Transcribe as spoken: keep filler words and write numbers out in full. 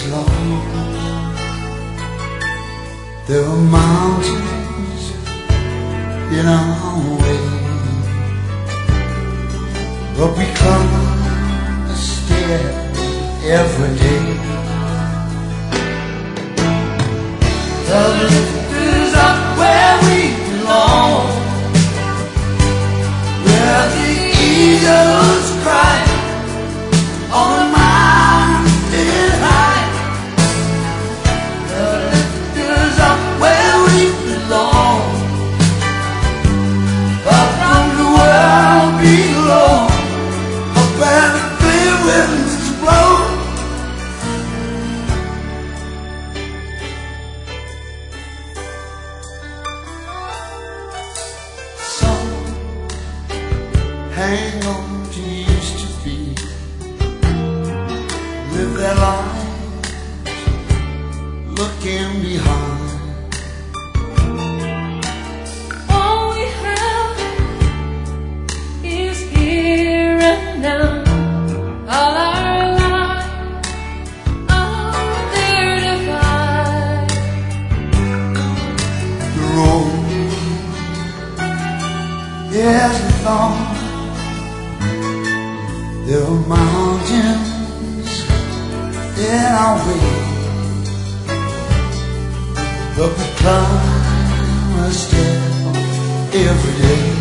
is long. There are mountains in our way, but we climb a step every day. The lift is up where we belong, where the eagles cry on a mountain high. The lift is up where we belong, far from the world below, up where the clear winds blow. Hang on to used to be, live their lives looking behind. All we have is here and now. All our lives are there to find. The road is long. There are mountains in our way, but we climb a step every day.